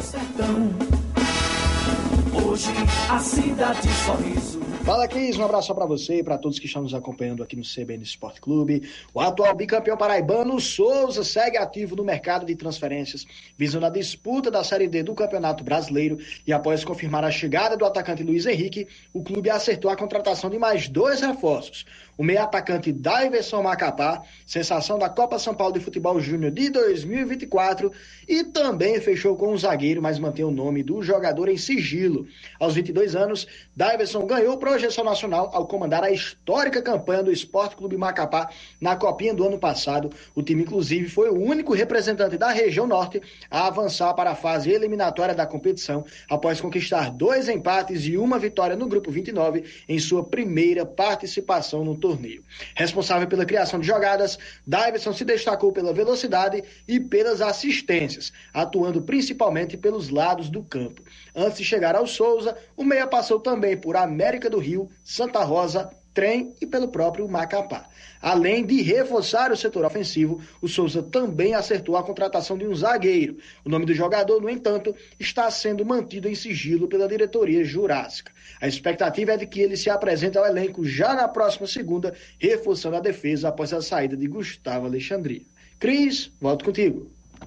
Hoje a cidade sorriso. Fala, Cris, um abraço para você e para todos que estão nos acompanhando aqui no C B N Esporte Clube. O atual bicampeão paraibano, Souza, segue ativo no mercado de transferências, visando a disputa da Série D do Campeonato Brasileiro, e após confirmar a chegada do atacante Luiz Henrique, o clube acertou a contratação de mais dois reforços. O meio-atacante Daiverson Macapá, sensação da Copa São Paulo de Futebol Júnior de dois mil e vinte e quatro, e também fechou com um zagueiro, mas mantém o nome do jogador em sigilo. Aos vinte e dois anos, Daiverson ganhou projeção nacional ao comandar a histórica campanha do Esporte Clube Macapá na Copinha do ano passado. O time, inclusive, foi o único representante da região norte a avançar para a fase eliminatória da competição, após conquistar dois empates e uma vitória no Grupo vinte e nove em sua primeira participação no torneio. Responsável pela criação de jogadas, Daiverson se destacou pela velocidade e pelas assistências, atuando principalmente pelos lados do campo. Antes de chegar ao Souza, o meia passou também por América do Rio, Santa Rosa, Trem e pelo próprio Macapá. Além de reforçar o setor ofensivo, o Souza também acertou a contratação de um zagueiro. O nome do jogador, no entanto, está sendo mantido em sigilo pela diretoria jurássica. A expectativa é de que ele se apresente ao elenco já na próxima segunda, reforçando a defesa após a saída de Gustavo Alexandria. Cris, volto contigo.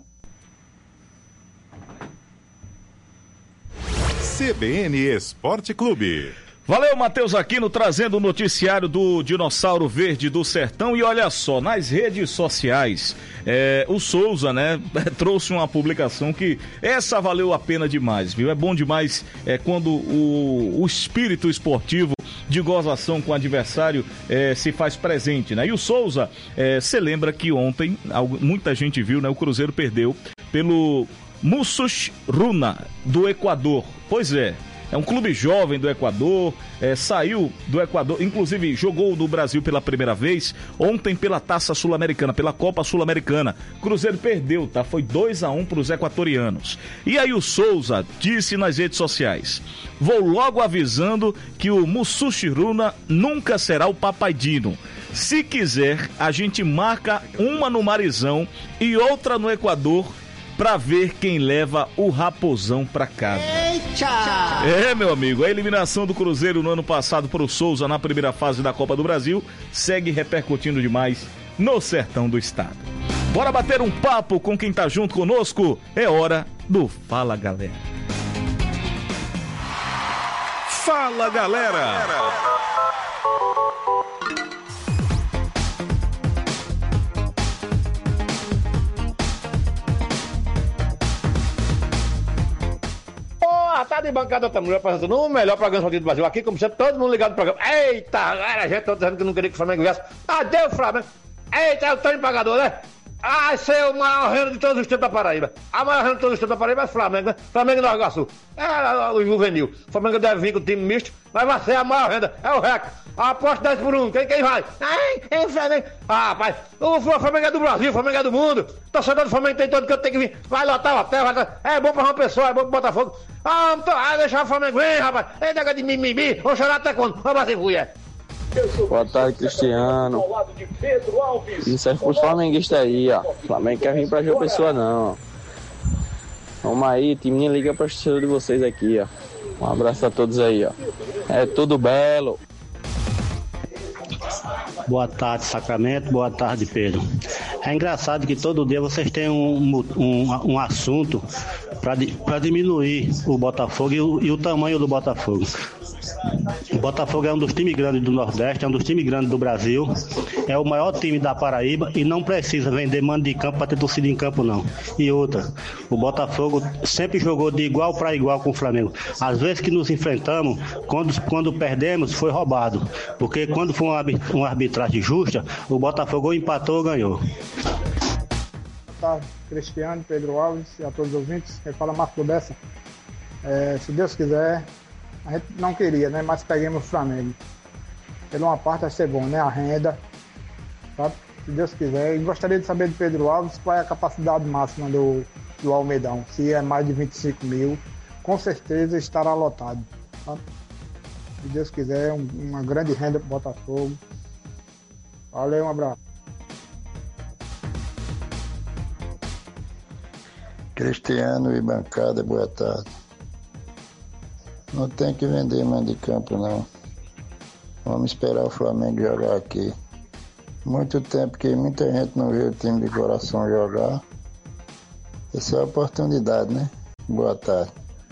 C B N Esporte Clube. Valeu, Matheus Aquino, trazendo o noticiário do Dinossauro Verde do Sertão. E olha só, nas redes sociais, é, o Souza, né, trouxe uma publicação que essa valeu a pena demais, viu? É bom demais é, quando o, o espírito esportivo de gozação com o adversário é, se faz presente, né? E o Souza, é, se lembra que ontem, muita gente viu, né, o Cruzeiro perdeu pelo Mussush Runa, do Equador. Pois é. É um clube jovem do Equador, é, saiu do Equador, inclusive jogou no Brasil pela primeira vez, ontem pela Taça Sul-Americana, pela Copa Sul-Americana. Cruzeiro perdeu, tá? Foi dois a um para os equatorianos. E aí o Souza disse nas redes sociais: vou logo avisando que o Mussush Runa nunca será o Papai Dino. Se quiser, a gente marca uma no Marizão e outra no Equador, pra ver quem leva o raposão pra casa. Eita! É, meu amigo, a eliminação do Cruzeiro no ano passado pro Souza na primeira fase da Copa do Brasil segue repercutindo demais no sertão do estado. Bora bater um papo com quem tá junto conosco? É hora do Fala Galera. Fala Galera! Tá de bancada outra mulher apresentando o melhor programa do Brasil aqui, como sempre, todo mundo ligado no programa. Eita, agora a gente tá dizendo que não queria que o Flamengo viesse. Adeus, Flamengo. Eita, é o Tony Pagador, né? Ah, esse é o maior reino de todos os tempos da Paraíba. A maior reino de todos os tempos da Paraíba é o Flamengo, né? Flamengo do Iguaçu. É o juvenil. O Flamengo deve vir com o time misto, mas vai ser a maior renda. É o Reca. Aposta dez por um. Quem, quem vai? Ai, é o Flamengo. Ah, rapaz, o Flamengo é do Brasil, o Flamengo é do mundo. Torcedor do Flamengo tem todo canto, tem que vir. Vai lotar o hotel, vai lotar. É bom pra uma pessoa, é bom pro Botafogo. Ah, não tô... ah deixar o Flamengo vir, rapaz. É negócio de mimimi. Vou chorar até quando? Vamos assim, mulher. Boa tarde, Cristiano. Isso serve pros flamenguistas aí, ó. Flamengo quer vir pra João Pessoa, não. Vamos aí, time liga pra torcida de vocês aqui, ó. Um abraço a todos aí, ó. É tudo belo. Boa tarde, Sacramento. Boa tarde, Pedro. É engraçado que todo dia vocês têm um, um, um assunto para diminuir o Botafogo e o, e o tamanho do Botafogo. O Botafogo é um dos times grandes do Nordeste, é um dos times grandes do Brasil, é o maior time da Paraíba e não precisa vender mando de campo para ter torcida em campo, não. E outra, o Botafogo sempre jogou de igual para igual com o Flamengo. Às vezes que nos enfrentamos, quando, quando perdemos, foi roubado, porque quando foi uma, uma arbitragem justa, o Botafogo empatou ou ganhou. Boa tarde, Cristiano, Pedro Alves e a todos os ouvintes. Quem fala Marco Dessa. É, se Deus quiser, a gente não queria, né? Mas peguemos o Flamengo. Pela uma parte vai ser bom, né? A renda, sabe? Se Deus quiser. E gostaria de saber do Pedro Alves qual é a capacidade máxima do, do Almedão. Se é mais de vinte e cinco mil, com certeza estará lotado, sabe? Se Deus quiser, um, uma grande renda para o Botafogo. Valeu, um abraço. Cristiano e bancada, boa tarde. Não tem que vender mando de campo, não. Vamos esperar o Flamengo jogar aqui. Muito tempo que muita gente não vê o time de coração jogar. Essa é a oportunidade, né? Boa tarde.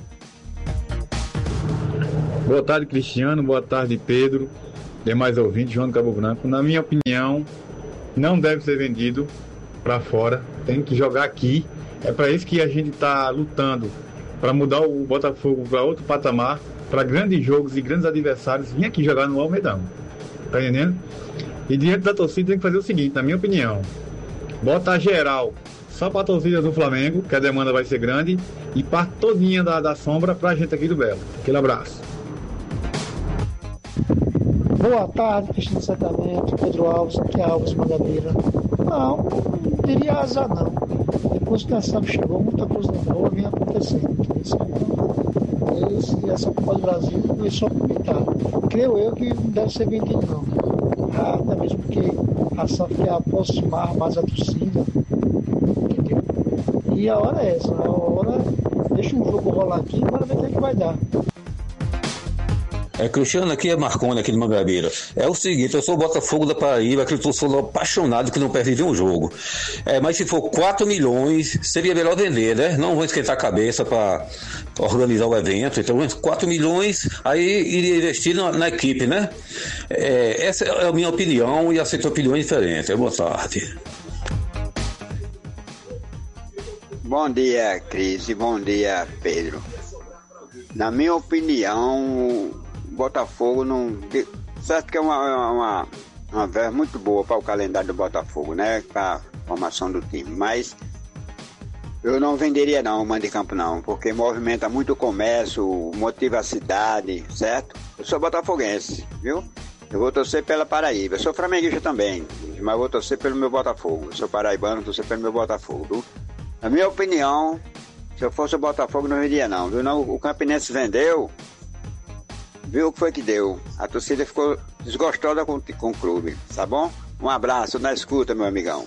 Boa tarde, Cristiano. Boa tarde, Pedro. Demais ouvintes, João do Cabo Branco. Na minha opinião, não deve ser vendido para fora. Tem que jogar aqui. É para isso que a gente está lutando, para mudar o Botafogo para outro patamar, para grandes jogos e grandes adversários, vir aqui jogar no Almedão. Tá entendendo? E diante da torcida tem que fazer o seguinte, na minha opinião, bota geral só para a torcida do Flamengo, que a demanda vai ser grande, e parte todinha da, da sombra para a gente aqui do Belo. Aquele abraço. Boa tarde, Cristiano Sacramento, Pedro Alves, aqui é Alves Mangabeira. Não, não diria azar não. Depois que a S A F chegou, muita coisa boa vem acontecendo. Esse, essa Copa do Brasil começou a comentar. Creio eu que não deve ser vendido não. Até mesmo porque a S A F quer aproximar mais a torcida. Entendeu? E a hora é essa, a hora deixa o jogo rolar aqui e bora ver o que, é que vai dar. É, Cristiano, aqui é Marconi, aqui de Mangabeira. É o seguinte, eu sou o Botafogo da Paraíba, aquele torcedor apaixonado que não perde um jogo. É, mas se for quatro milhões, seria melhor vender, né? Não vou esquentar a cabeça para organizar o evento. Então, quatro milhões, aí iria investir na, na equipe, né? É, essa é a minha opinião e aceito opiniões diferentes. Boa tarde. Bom dia, Cris, e bom dia, Pedro. Na minha opinião, Botafogo não... Certo que é uma, uma, uma verba muito boa para o calendário do Botafogo, né? Para a formação do time. Mas eu não venderia não o mando de campo não, porque movimenta muito o comércio, motiva a cidade, certo? Eu sou botafoguense, viu? Eu vou torcer pela Paraíba. Eu sou flamenguista também, mas vou torcer pelo meu Botafogo. Eu sou paraibano, vou torcer pelo meu Botafogo, viu? Na minha opinião, se eu fosse o Botafogo não venderia não, viu? Não, o Campinense vendeu... Viu o que foi que deu? A torcida ficou desgostosa com, com o clube, tá bom? Um abraço, na escuta, meu amigão.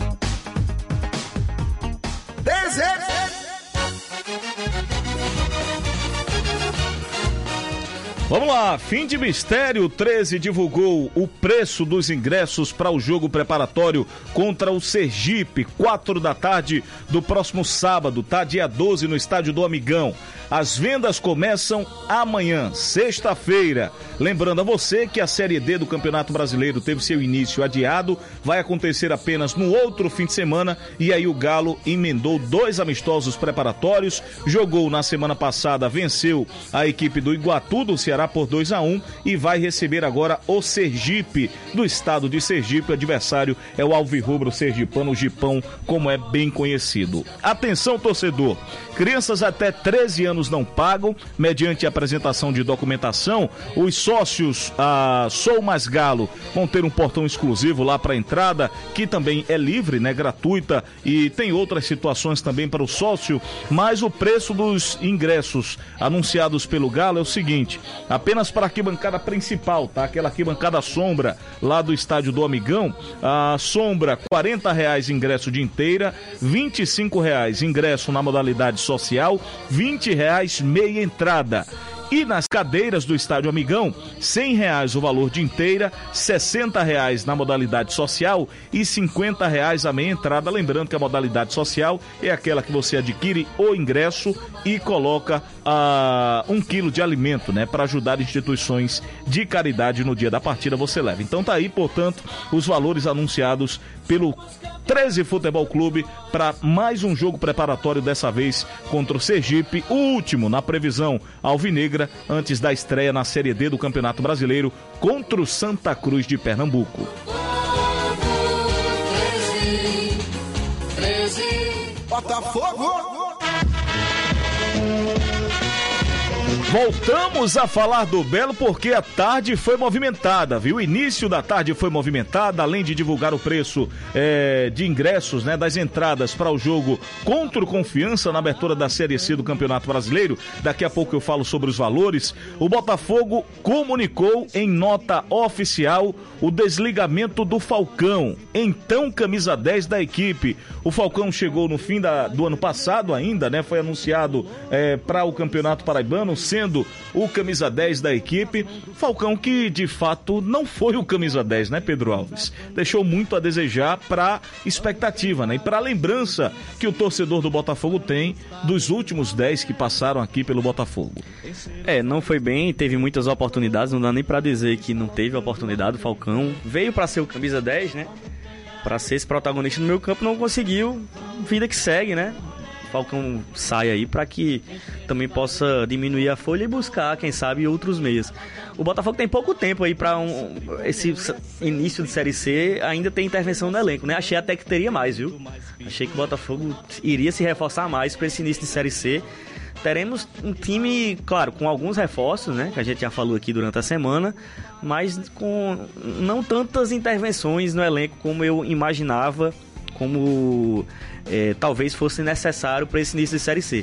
Vamos lá, fim de mistério, treze divulgou o preço dos ingressos para o jogo preparatório contra o Sergipe, quatro da tarde do próximo sábado, tá? Dia doze no estádio do Amigão. As vendas começam amanhã, sexta-feira. Lembrando a você que a Série D do Campeonato Brasileiro teve seu início adiado, vai acontecer apenas no outro fim de semana, e aí o Galo emendou dois amistosos preparatórios, jogou na semana passada, venceu a equipe do Iguatu, do Ceará, por dois a um, e vai receber agora o Sergipe, do estado de Sergipe. O adversário é o Alvirrubro Sergipano, o Gipão, como é bem conhecido. Atenção, torcedor, crianças até treze anos não pagam, mediante a apresentação de documentação. Os sócios a Sou Mais Galo vão ter um portão exclusivo lá para a entrada, que também é livre, né, gratuita, e tem outras situações também para o sócio, mas o preço dos ingressos anunciados pelo Galo é o seguinte: apenas para a arquibancada principal, tá? Aquela arquibancada sombra lá do estádio do Amigão, a sombra, quarenta reais ingresso de inteira, vinte e cinco reais ingresso na modalidade social, vinte reais meia entrada. E nas cadeiras do Estádio Amigão, cem reais o valor de inteira, sessenta reais na modalidade social e cinquenta reais a meia entrada. Lembrando que a modalidade social é aquela que você adquire o ingresso e coloca ah, um quilo de alimento, né, para ajudar instituições de caridade no dia da partida, você leva. Então tá aí, portanto, os valores anunciados pelo treze Futebol Clube para mais um jogo preparatório, dessa vez contra o Sergipe, o último na previsão alvinegra antes da estreia na Série D do Campeonato Brasileiro contra o Santa Cruz de Pernambuco. Botafogo! Voltamos a falar do Belo porque a tarde foi movimentada, viu? O início da tarde foi movimentada, além de divulgar o preço é, de ingressos, né, das entradas para o jogo contra o Confiança na abertura da Série C do Campeonato Brasileiro. Daqui a pouco eu falo sobre os valores. O Botafogo comunicou em nota oficial o desligamento do Falcão, então camisa dez da equipe. O Falcão chegou no fim da, do ano passado ainda, né? Foi anunciado é, para o Campeonato Paraibano, sendo o camisa dez da equipe. Falcão que de fato não foi o camisa dez, né, Pedro Alves? Deixou muito a desejar para expectativa, né? E para a lembrança que o torcedor do Botafogo tem dos últimos dez que passaram aqui pelo Botafogo. É, não foi bem, teve muitas oportunidades, não dá nem para dizer que não teve oportunidade. O Falcão veio para ser o camisa dez, né? Para ser esse protagonista no meio campo, não conseguiu. Vida que segue, né? Falcão sai aí para que também possa diminuir a folha e buscar, quem sabe, outros meias. O Botafogo tem pouco tempo aí para um, esse início de Série C, ainda tem intervenção no elenco, né? Achei até que teria mais, viu? Achei que o Botafogo iria se reforçar mais para esse início de Série C. Teremos um time, claro, com alguns reforços, né? Que a gente já falou aqui durante a semana, mas com não tantas intervenções no elenco como eu imaginava, como é, talvez fosse necessário para esse início de Série C.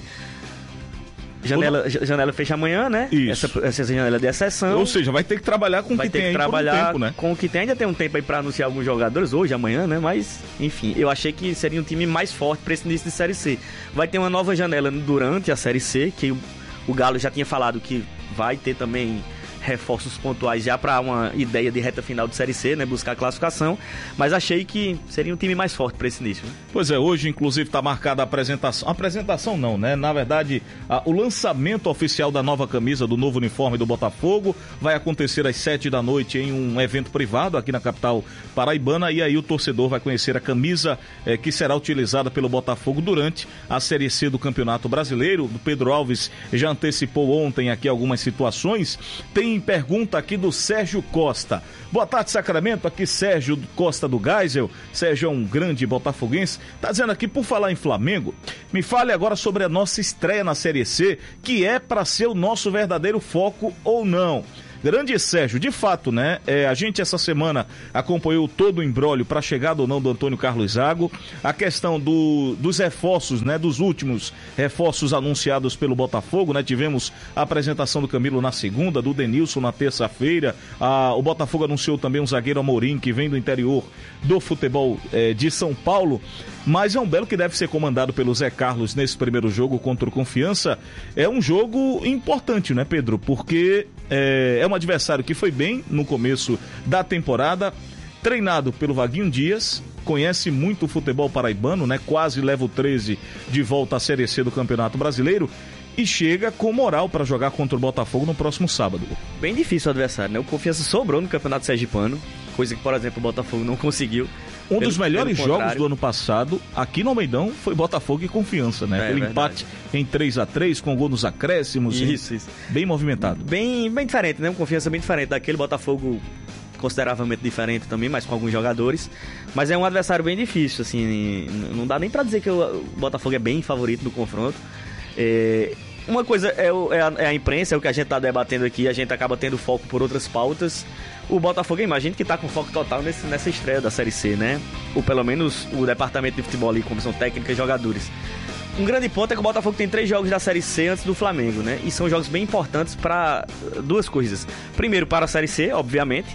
Janela, janela fecha amanhã, né? Isso. Essa, essa janela de exceção. Ou seja, vai ter que trabalhar com o que tem aí por um tempo, né? Com o que tem, ainda tem um tempo aí para anunciar alguns jogadores hoje, amanhã, né? Mas, enfim, eu achei que seria um time mais forte para esse início de Série C. Vai ter uma nova janela durante a Série C, que o, o Galo já tinha falado que vai ter também reforços pontuais já para uma ideia de reta final de Série C, né? Buscar a classificação, mas achei que seria um time mais forte para esse início. Né? Pois é, hoje inclusive está marcada a apresentação, a apresentação não, né? Na verdade, a, o lançamento oficial da nova camisa, do novo uniforme do Botafogo, vai acontecer às sete da noite em um evento privado aqui na capital paraibana, e aí o torcedor vai conhecer a camisa eh, que será utilizada pelo Botafogo durante a Série C do Campeonato Brasileiro. O Pedro Alves já antecipou ontem aqui algumas situações. Tem pergunta aqui do Sérgio Costa. Boa tarde, Sacramento. Aqui Sérgio Costa do Geisel. Sérgio é um grande botafoguense. Tá dizendo aqui, por falar em Flamengo, me fale agora sobre a nossa estreia na Série C, que é para ser o nosso verdadeiro foco ou não. Grande Sérgio, de fato, né? É, a gente essa semana acompanhou todo o imbróglio para a chegada ou não do Antônio Carlos Zago, a questão do, dos reforços, né? Dos últimos reforços anunciados pelo Botafogo, né? Tivemos a apresentação do Camilo na segunda, do Denilson na terça-feira. Ah, o Botafogo anunciou também um zagueiro Amorim, que vem do interior do futebol eh, de São Paulo. Mas é um Belo que deve ser comandado pelo Zé Carlos nesse primeiro jogo contra o Confiança. É um jogo importante, né, Pedro? Porque é, é um adversário que foi bem no começo da temporada, treinado pelo Vaguinho Dias, conhece muito o futebol paraibano, né? Quase leva o treze de volta à Série C do Campeonato Brasileiro e chega com moral para jogar contra o Botafogo no próximo sábado. Bem difícil o adversário, né? O Confiança sobrou no Campeonato Sergipano, coisa que, por exemplo, o Botafogo não conseguiu. Um pelo, dos melhores jogos do ano passado, aqui no Almeidão, foi Botafogo e Confiança, né? É, Aquele é empate em três a três, com gol nos acréscimos. Isso, isso. Bem movimentado. Bem, bem diferente, né? Um Confiança bem diferente daquele. Botafogo consideravelmente diferente também, mas com alguns jogadores. Mas é um adversário bem difícil, assim. Não dá nem pra dizer que o Botafogo é bem favorito no confronto. É... Uma coisa é, o, é, a, é a imprensa, é o que a gente tá debatendo aqui, a gente acaba tendo foco por outras pautas. O Botafogo, imagino que tá com foco total nesse, nessa estreia da Série C, né? Ou pelo menos o departamento de futebol ali, comissão técnica e jogadores. Um grande ponto é que o Botafogo tem três jogos da Série C antes do Flamengo, né? E são jogos bem importantes para duas coisas. Primeiro, para a Série C, obviamente.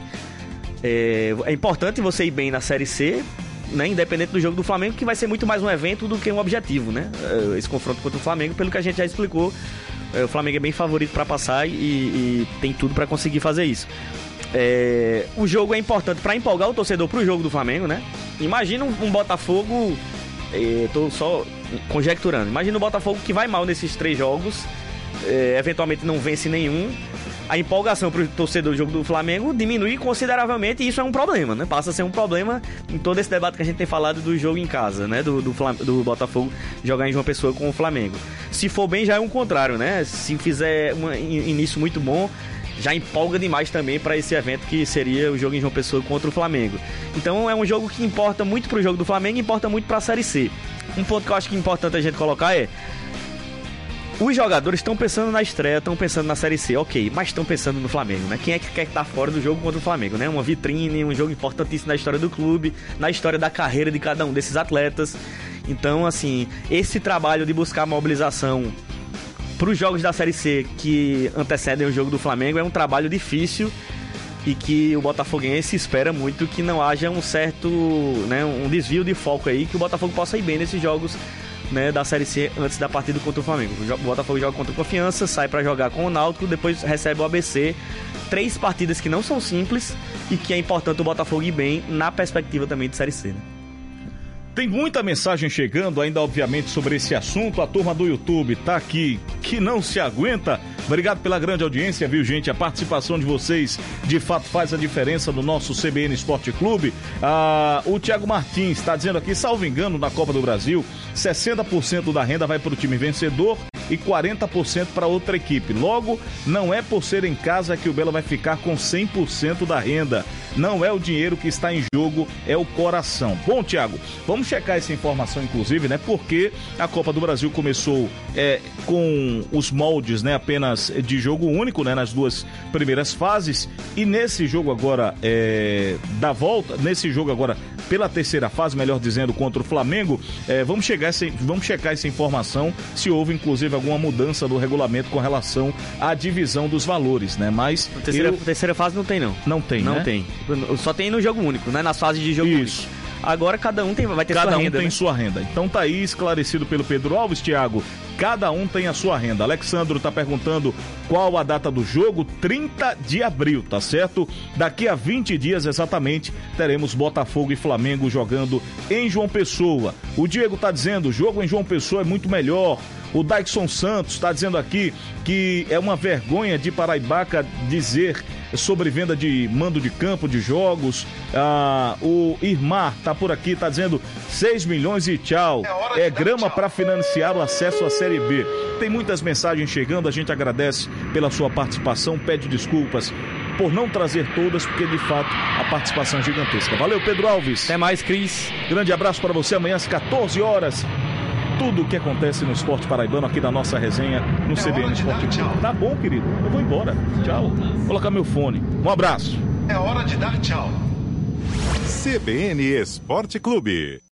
É, é importante você ir bem na Série C, né, independente do jogo do Flamengo, que vai ser muito mais um evento do que um objetivo, né? Esse confronto contra o Flamengo, pelo que a gente já explicou É, o Flamengo é bem favorito para passar e, e tem tudo para conseguir fazer isso. É, o jogo é importante para empolgar o torcedor pro jogo do Flamengo, né? Imagina um, um Botafogo, é, tô só conjecturando, imagina um Botafogo que vai mal nesses três jogos, é, eventualmente não vence nenhum. A empolgação pro torcedor do jogo do Flamengo diminui consideravelmente e isso é um problema, né? Passa a ser um problema em todo esse debate que a gente tem falado do jogo em casa, né? Do, do, Flam- do Botafogo jogar em João Pessoa com o Flamengo. Se for bem, já é um contrário, né? Se fizer um início muito bom, já empolga demais também para esse evento que seria o jogo em João Pessoa contra o Flamengo. Então é um jogo que importa muito pro jogo do Flamengo e importa muito pra Série C. Um ponto que eu acho que é importante a gente colocar é: os jogadores estão pensando na estreia, estão pensando na Série C, ok, mas estão pensando no Flamengo, né? Quem é que quer estar fora do jogo contra o Flamengo, né? Uma vitrine, um jogo importantíssimo na história do clube, na história da carreira de cada um desses atletas. Então, assim, esse trabalho de buscar mobilização para os jogos da Série C que antecedem o jogo do Flamengo é um trabalho difícil e que o botafoguense espera muito que não haja um certo, né, um desvio de foco aí, que o Botafogo possa ir bem nesses jogos, né, da Série C antes da partida contra o Flamengo. O Botafogo joga contra o Confiança, sai para jogar com o Náutico, depois recebe o A B C. Três partidas que não são simples e que é importante o Botafogo ir bem na perspectiva também de Série C, né? Tem muita mensagem chegando ainda, obviamente, sobre esse assunto. A turma do YouTube tá aqui, que não se aguenta. Obrigado pela grande audiência, viu, gente? A participação de vocês, de fato, faz a diferença no nosso C B N Esporte Clube. Ah, o Thiago Martins está dizendo aqui, salvo engano, na Copa do Brasil, sessenta por cento da renda vai para o time vencedor e quarenta por cento para outra equipe. Logo, não é por ser em casa que o Belo vai ficar com cem por cento da renda. Não é o dinheiro que está em jogo, é o coração. Bom, Thiago, vamos checar essa informação, inclusive, né? Porque a Copa do Brasil começou é, com os moldes, né, apenas de jogo único, né, nas duas primeiras fases. E nesse jogo agora é, da volta, nesse jogo agora pela terceira fase, melhor dizendo, contra o Flamengo, é, vamos, chegar essa, vamos checar essa informação, se houve, inclusive, alguma mudança do regulamento com relação à divisão dos valores, né? Mas A terceira, eu... terceira fase não tem, não. Não tem, Não né? tem. Só tem no jogo único, né? Nas fases de jogo Isso. único. Agora cada um tem, vai ter Cada sua um renda, tem né? sua renda. Então tá aí esclarecido pelo Pedro Alves, Thiago. Cada um tem a sua renda. Alexandro tá perguntando qual a data do jogo. trinta de abril, tá certo? Daqui a vinte dias exatamente teremos Botafogo e Flamengo jogando em João Pessoa. O Diego tá dizendo, o jogo em João Pessoa é muito melhor. O Daikson Santos está dizendo aqui que é uma vergonha de Paraibaca dizer sobre venda de mando de campo, de jogos. Ah, o Irmar está por aqui, está dizendo seis milhões e tchau. É grama para financiar o acesso à Série B. Tem muitas mensagens chegando, a gente agradece pela sua participação, pede desculpas por não trazer todas, porque de fato a participação é gigantesca. Valeu, Pedro Alves. Até mais, Cris. Grande abraço para você, amanhã às quatorze horas. Tudo o que acontece no esporte paraibano aqui da nossa resenha no C B N Esporte Clube. Tá bom, querido. Eu vou embora. Tchau. Vou colocar meu fone. Um abraço. É hora de dar tchau. C B N Esporte Clube.